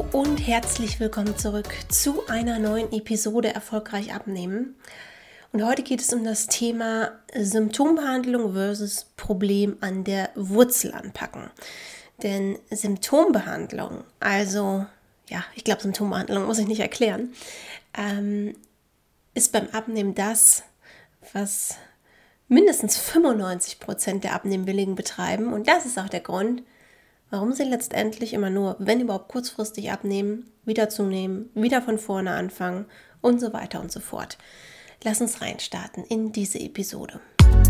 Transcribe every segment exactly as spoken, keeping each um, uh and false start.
Hallo und herzlich willkommen zurück zu einer neuen Episode Erfolgreich abnehmen. Und heute geht es um das Thema Symptombehandlung versus Problem an der Wurzel anpacken. Denn Symptombehandlung, also ja, ich glaube Symptombehandlung muss ich nicht erklären, ähm, ist beim Abnehmen das, was mindestens fünfundneunzig Prozent der Abnehmwilligen betreiben. Und das ist auch der Grund, warum sie letztendlich immer nur, wenn überhaupt kurzfristig abnehmen, wieder zunehmen, wieder von vorne anfangen und so weiter und so fort. Lass uns reinstarten in diese Episode.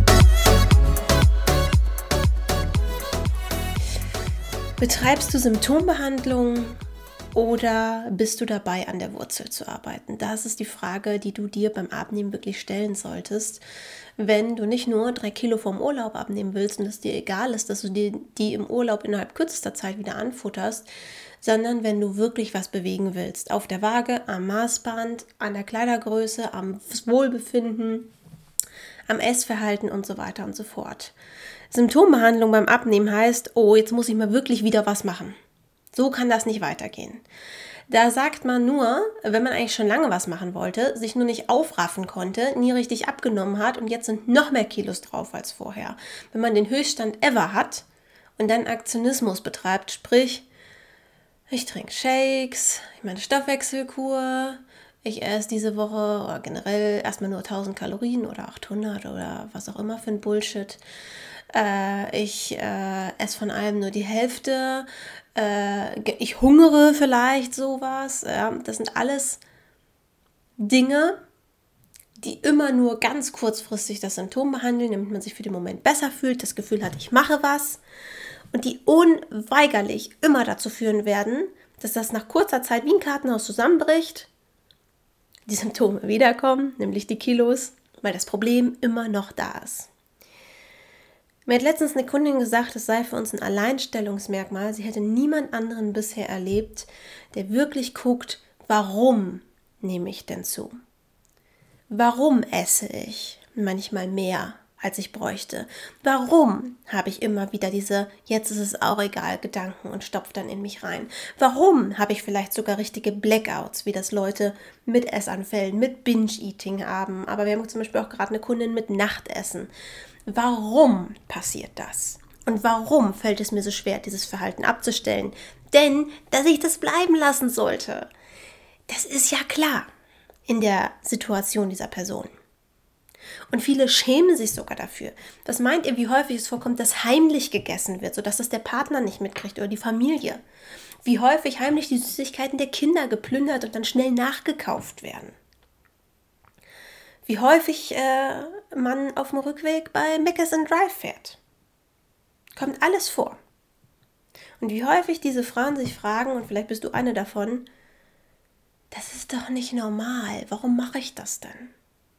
Betreibst du Symptombehandlung oder bist du dabei, an der Wurzel zu arbeiten? Das ist die Frage, die du dir beim Abnehmen wirklich stellen solltest, wenn du nicht nur drei Kilo vom Urlaub abnehmen willst und es dir egal ist, dass du dir die im Urlaub innerhalb kürzester Zeit wieder anfutterst, sondern wenn du wirklich was bewegen willst. Auf der Waage, am Maßband, an der Kleidergröße, am Wohlbefinden, am Essverhalten und so weiter und so fort. Symptombehandlung beim Abnehmen heißt, oh, jetzt muss ich mal wirklich wieder was machen. So kann das nicht weitergehen. Da sagt man nur, wenn man eigentlich schon lange was machen wollte, sich nur nicht aufraffen konnte, nie richtig abgenommen hat und jetzt sind noch mehr Kilos drauf als vorher. Wenn man den Höchststand ever hat und dann Aktionismus betreibt, sprich, ich trinke Shakes, ich mache eine Stoffwechselkur, ich esse diese Woche oder generell erstmal nur tausend Kalorien oder achthundert oder was auch immer für ein Bullshit. Äh, ich äh, esse von allem nur die Hälfte. Äh, ich hungere vielleicht sowas. Ja, das sind alles Dinge, die immer nur ganz kurzfristig das Symptom behandeln, damit man sich für den Moment besser fühlt, das Gefühl hat, ich mache was. Und die unweigerlich immer dazu führen werden, dass das nach kurzer Zeit wie ein Kartenhaus zusammenbricht, die Symptome wiederkommen, nämlich die Kilos, weil das Problem immer noch da ist. Mir hat letztens eine Kundin gesagt, es sei für uns ein Alleinstellungsmerkmal. Sie hätte niemand anderen bisher erlebt, der wirklich guckt, warum nehme ich denn zu? Warum esse ich manchmal mehr, als ich bräuchte? Warum habe ich immer wieder diese jetzt ist es auch egal Gedanken und stopfe dann in mich rein? Warum habe ich vielleicht sogar richtige Blackouts, wie das Leute mit Essanfällen, mit Binge-Eating haben? Aber wir haben zum Beispiel auch gerade eine Kundin mit Nachtessen. Warum passiert das? Und warum fällt es mir so schwer, dieses Verhalten abzustellen? Denn, dass ich das bleiben lassen sollte, das ist ja klar in der Situation dieser Person. Und viele schämen sich sogar dafür. Was meint ihr, wie häufig es vorkommt, dass heimlich gegessen wird, sodass das der Partner nicht mitkriegt oder die Familie? Wie häufig heimlich die Süßigkeiten der Kinder geplündert und dann schnell nachgekauft werden? Wie häufig äh, man auf dem Rückweg bei Mc's and Drive fährt. Kommt alles vor. Und wie häufig diese Frauen sich fragen, und vielleicht bist du eine davon, das ist doch nicht normal, warum mache ich das denn?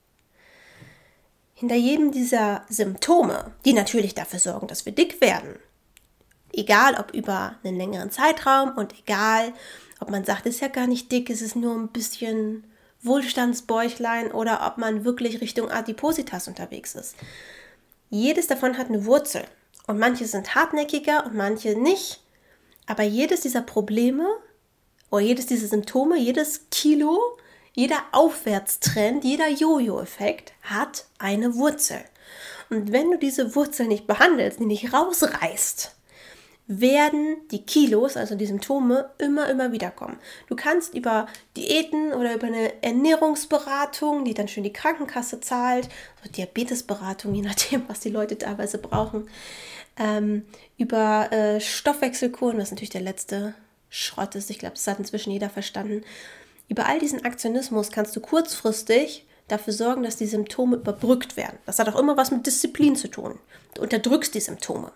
Hinter jedem dieser Symptome, die natürlich dafür sorgen, dass wir dick werden, egal ob über einen längeren Zeitraum und egal, ob man sagt, es ist ja gar nicht dick, es ist nur ein bisschen Wohlstandsbäuchlein oder ob man wirklich Richtung Adipositas unterwegs ist. Jedes davon hat eine Wurzel und manche sind hartnäckiger und manche nicht, aber jedes dieser Probleme oder jedes dieser Symptome, jedes Kilo, jeder Aufwärtstrend, jeder Jojo-Effekt hat eine Wurzel. Und wenn du diese Wurzel nicht behandelst, die nicht rausreißt, werden die Kilos, also die Symptome, immer, immer wieder kommen. Du kannst über Diäten oder über eine Ernährungsberatung, die dann schön die Krankenkasse zahlt, so Diabetesberatung, je nachdem, was die Leute teilweise brauchen, ähm, über äh, Stoffwechselkuren, was natürlich der letzte Schrott ist, ich glaube, das hat inzwischen jeder verstanden. Über all diesen Aktionismus kannst du kurzfristig dafür sorgen, dass die Symptome überbrückt werden. Das hat auch immer was mit Disziplin zu tun. Du unterdrückst die Symptome.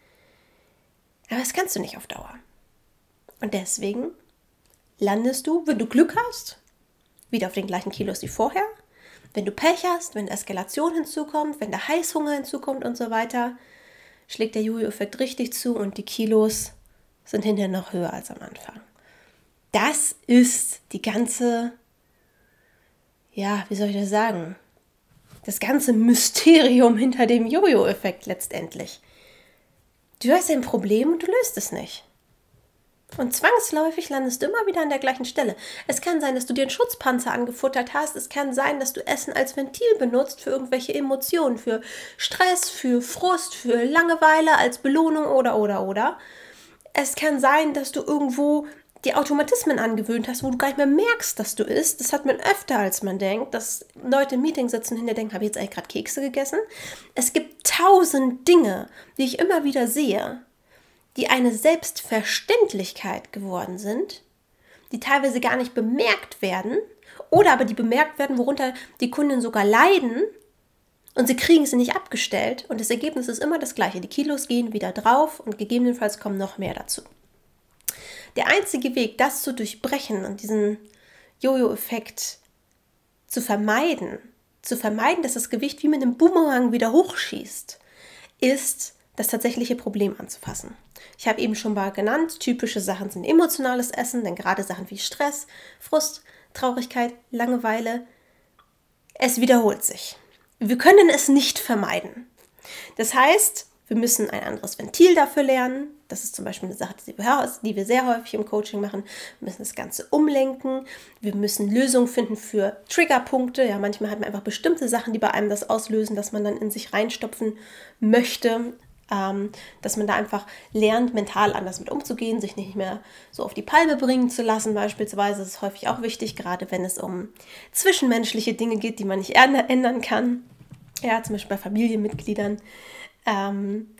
Aber das kannst du nicht auf Dauer. Und deswegen landest du, wenn du Glück hast, wieder auf den gleichen Kilos wie vorher. Wenn du Pech hast, wenn Eskalation hinzukommt, wenn der Heißhunger hinzukommt und so weiter, schlägt der Jojo-Effekt richtig zu und die Kilos sind hinterher noch höher als am Anfang. Das ist die ganze, ja, wie soll ich das sagen, das ganze Mysterium hinter dem Jojo-Effekt letztendlich. Du hast ein Problem und du löst es nicht. Und zwangsläufig landest du immer wieder an der gleichen Stelle. Es kann sein, dass du dir einen Schutzpanzer angefuttert hast. Es kann sein, dass du Essen als Ventil benutzt für irgendwelche Emotionen, für Stress, für Frust, für Langeweile, als Belohnung oder, oder, oder. Es kann sein, dass du irgendwo die Automatismen angewöhnt hast, wo du gar nicht mehr merkst, dass du isst. Das hat man öfter, als man denkt, dass Leute im Meeting sitzen und hinterher denken, habe ich jetzt eigentlich gerade Kekse gegessen? Es gibt tausend Dinge, die ich immer wieder sehe, die eine Selbstverständlichkeit geworden sind, die teilweise gar nicht bemerkt werden oder aber die bemerkt werden, worunter die Kunden sogar leiden und sie kriegen sie nicht abgestellt und das Ergebnis ist immer das gleiche. Die Kilos gehen wieder drauf und gegebenenfalls kommen noch mehr dazu. Der einzige Weg, das zu durchbrechen und diesen Jojo-Effekt zu vermeiden, zu vermeiden, dass das Gewicht wie mit einem Boomerang wieder hochschießt, ist, das tatsächliche Problem anzufassen. Ich habe eben schon mal genannt, typische Sachen sind emotionales Essen, denn gerade Sachen wie Stress, Frust, Traurigkeit, Langeweile, es wiederholt sich. Wir können es nicht vermeiden. Das heißt, wir müssen ein anderes Ventil dafür lernen. Das ist zum Beispiel eine Sache, die wir sehr häufig im Coaching machen. Wir müssen das Ganze umlenken. Wir müssen Lösungen finden für Triggerpunkte. Ja, manchmal hat man einfach bestimmte Sachen, die bei einem das auslösen, dass man dann in sich reinstopfen möchte. Ähm, dass man da einfach lernt, mental anders mit umzugehen, sich nicht mehr so auf die Palme bringen zu lassen beispielsweise. Das ist häufig auch wichtig, gerade wenn es um zwischenmenschliche Dinge geht, die man nicht ändern kann. Ja, zum Beispiel bei Familienmitgliedern. Ähm,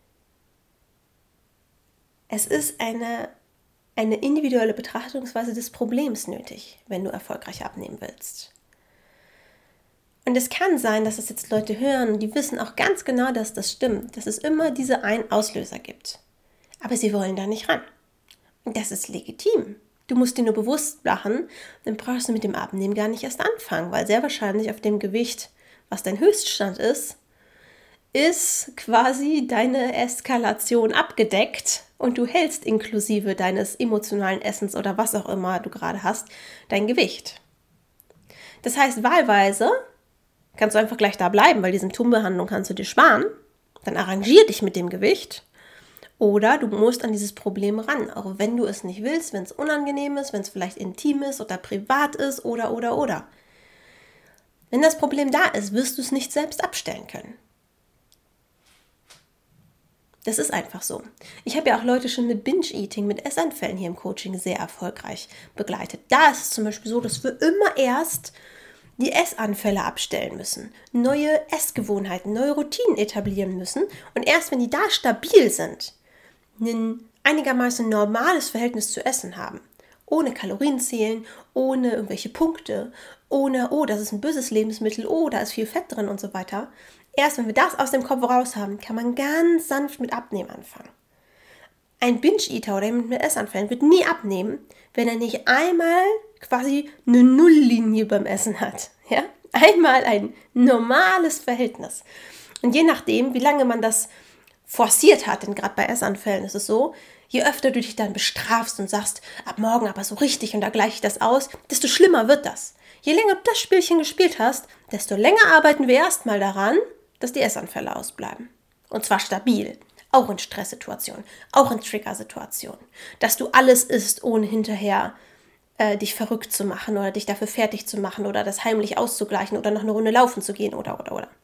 es ist eine, eine individuelle Betrachtungsweise des Problems nötig, wenn du erfolgreich abnehmen willst. Und es kann sein, dass es jetzt Leute hören, die wissen auch ganz genau, dass das stimmt, dass es immer diese einen Auslöser gibt. Aber sie wollen da nicht ran. Und das ist legitim. Du musst dir nur bewusst machen, dann brauchst du mit dem Abnehmen gar nicht erst anfangen, weil sehr wahrscheinlich auf dem Gewicht, was dein Höchststand ist, ist quasi deine Eskalation abgedeckt und du hältst inklusive deines emotionalen Essens oder was auch immer du gerade hast, dein Gewicht. Das heißt, wahlweise kannst du einfach gleich da bleiben, weil die Symptombehandlung kannst du dir sparen. Dann arrangier dich mit dem Gewicht. Oder du musst an dieses Problem ran, auch wenn du es nicht willst, wenn es unangenehm ist, wenn es vielleicht intim ist oder privat ist oder, oder, oder. Wenn das Problem da ist, wirst du es nicht selbst abstellen können. Das ist einfach so. Ich habe ja auch Leute schon mit Binge-Eating, mit Essanfällen hier im Coaching sehr erfolgreich begleitet. Da ist es zum Beispiel so, dass wir immer erst die Essanfälle abstellen müssen, neue Essgewohnheiten, neue Routinen etablieren müssen und erst wenn die da stabil sind, ein einigermaßen normales Verhältnis zu Essen haben, ohne Kalorien zählen, ohne irgendwelche Punkte, ohne, oh, das ist ein böses Lebensmittel, oh, da ist viel Fett drin und so weiter. Erst wenn wir das aus dem Kopf raus haben, kann man ganz sanft mit Abnehmen anfangen. Ein Binge-Eater oder jemand mit Essanfällen wird nie abnehmen, wenn er nicht einmal quasi eine Nulllinie beim Essen hat. Ja? Einmal ein normales Verhältnis. Und je nachdem, wie lange man das forciert hat, denn gerade bei Essanfällen ist es so, je öfter du dich dann bestrafst und sagst, ab morgen aber so richtig und da gleiche ich das aus, desto schlimmer wird das. Je länger du das Spielchen gespielt hast, desto länger arbeiten wir erstmal daran, dass die Essanfälle ausbleiben. Und zwar stabil. Auch in Stresssituationen, auch in Triggersituationen. Dass du alles isst, ohne hinterher äh, dich verrückt zu machen oder dich dafür fertig zu machen oder das heimlich auszugleichen oder noch eine Runde laufen zu gehen oder, oder, oder.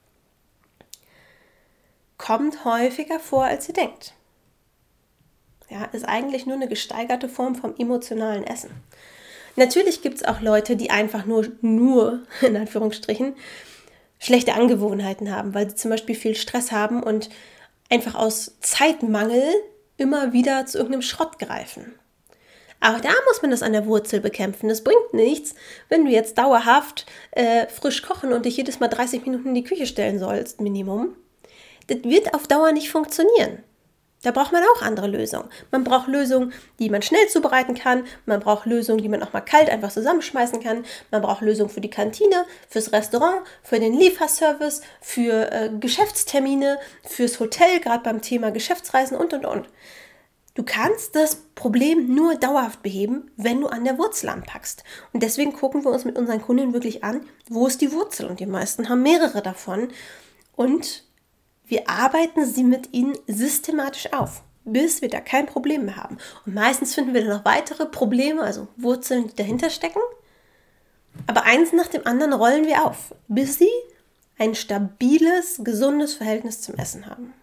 Kommt häufiger vor, als ihr denkt. Ja, ist eigentlich nur eine gesteigerte Form vom emotionalen Essen. Natürlich gibt es auch Leute, die einfach nur, nur, in Anführungsstrichen, schlechte Angewohnheiten haben, weil sie zum Beispiel viel Stress haben und einfach aus Zeitmangel immer wieder zu irgendeinem Schrott greifen. Aber da muss man das an der Wurzel bekämpfen. Das bringt nichts, wenn du jetzt dauerhaft äh, frisch kochen und dich jedes Mal dreißig Minuten in die Küche stellen sollst, Minimum. Das wird auf Dauer nicht funktionieren. Da braucht man auch andere Lösungen. Man braucht Lösungen, die man schnell zubereiten kann. Man braucht Lösungen, die man auch mal kalt einfach zusammenschmeißen kann. Man braucht Lösungen für die Kantine, fürs Restaurant, für den Lieferservice, für äh, Geschäftstermine, fürs Hotel, gerade beim Thema Geschäftsreisen und, und, und. Du kannst das Problem nur dauerhaft beheben, wenn du an der Wurzel anpackst. Und deswegen gucken wir uns mit unseren Kunden wirklich an, wo ist die Wurzel? Und die meisten haben mehrere davon. Und wir arbeiten sie mit ihnen systematisch auf. bis wir da kein Problem mehr haben. Und meistens finden wir dann noch weitere Probleme, also Wurzeln, die dahinter stecken. Aber eins nach dem anderen rollen wir auf, bis sie ein stabiles, gesundes Verhältnis zum Essen haben.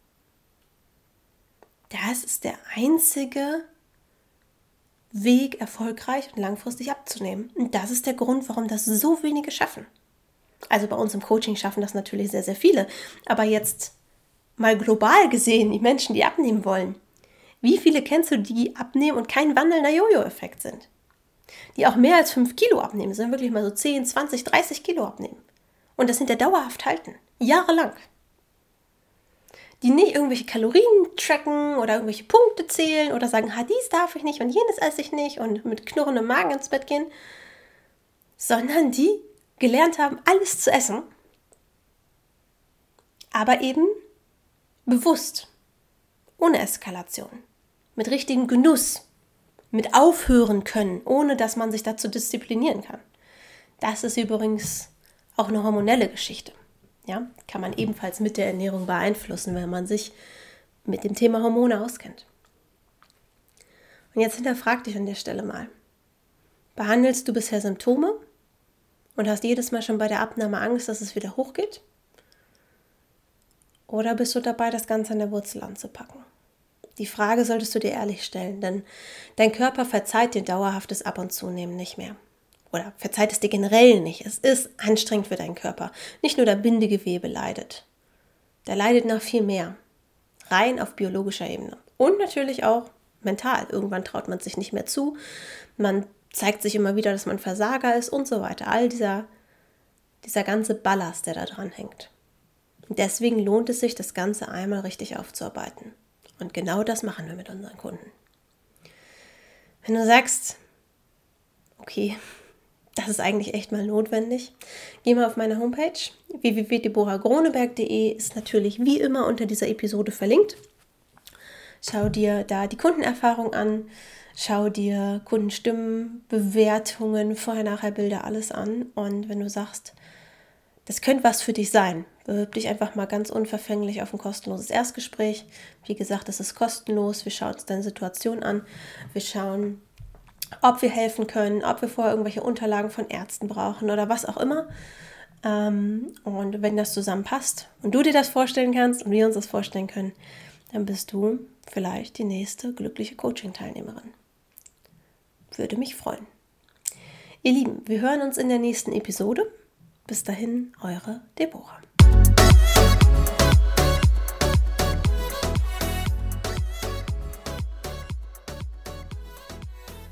Das ist der einzige Weg, erfolgreich und langfristig abzunehmen. Und das ist der Grund, warum das so wenige schaffen. Also bei uns im Coaching schaffen das natürlich sehr, sehr viele. Aber jetzt mal global gesehen, die Menschen, die abnehmen wollen. Wie viele kennst du, die abnehmen und kein wandelnder Jojo-Effekt sind? Die auch mehr als fünf Kilo abnehmen, sondern wirklich mal so zehn, zwanzig, dreißig Kilo abnehmen. Und das hinter dauerhaft halten. Jahrelang. Die nicht irgendwelche Kalorien tracken oder irgendwelche Punkte zählen oder sagen, ha, dies darf ich nicht und jenes esse ich nicht und mit knurrendem Magen ins Bett gehen. Sondern die gelernt haben, alles zu essen. Aber eben bewusst. Ohne Eskalation. Mit richtigem Genuss. Mit aufhören können, ohne dass man sich dazu disziplinieren kann. Das ist übrigens auch eine hormonelle Geschichte. Ja, kann man ebenfalls mit der Ernährung beeinflussen, wenn man sich mit dem Thema Hormone auskennt. Und jetzt hinterfrag dich an der Stelle mal. Behandelst du bisher Symptome und hast jedes Mal schon bei der Abnahme Angst, dass es wieder hochgeht? Oder bist du dabei, das Ganze an der Wurzel anzupacken? Die Frage solltest du dir ehrlich stellen, denn dein Körper verzeiht dir dauerhaftes Ab- und Zunehmen nicht mehr. Oder verzeiht es dir generell nicht. Es ist anstrengend für deinen Körper. Nicht nur dein Bindegewebe leidet. Der leidet nach viel mehr. Rein auf biologischer Ebene. Und natürlich auch mental. Irgendwann traut man sich nicht mehr zu. Man zeigt sich immer wieder, dass man Versager ist und so weiter. All dieser, dieser ganze Ballast, der da dran hängt. Und deswegen lohnt es sich, das Ganze einmal richtig aufzuarbeiten. Und genau das machen wir mit unseren Kunden. Wenn du sagst, okay, das ist eigentlich echt mal notwendig, geh mal auf meine Homepage. w w w punkt deborah groneberg punkt de ist natürlich wie immer unter dieser Episode verlinkt. Schau dir da die Kundenerfahrung an, schau dir Kundenstimmen, Bewertungen, Vorher-Nachher-Bilder, alles an. Und wenn du sagst, das könnte was für dich sein, bewirb dich einfach mal ganz unverfänglich auf ein kostenloses Erstgespräch. Wie gesagt, es ist kostenlos. Wir schauen uns deine Situation an. Wir schauen, ob wir helfen können, ob wir vorher irgendwelche Unterlagen von Ärzten brauchen oder was auch immer. Und wenn das zusammenpasst und du dir das vorstellen kannst und wir uns das vorstellen können, dann bist du vielleicht die nächste glückliche Coaching-Teilnehmerin. Würde mich freuen. Ihr Lieben, wir hören uns in der nächsten Episode. Bis dahin, eure Deborah.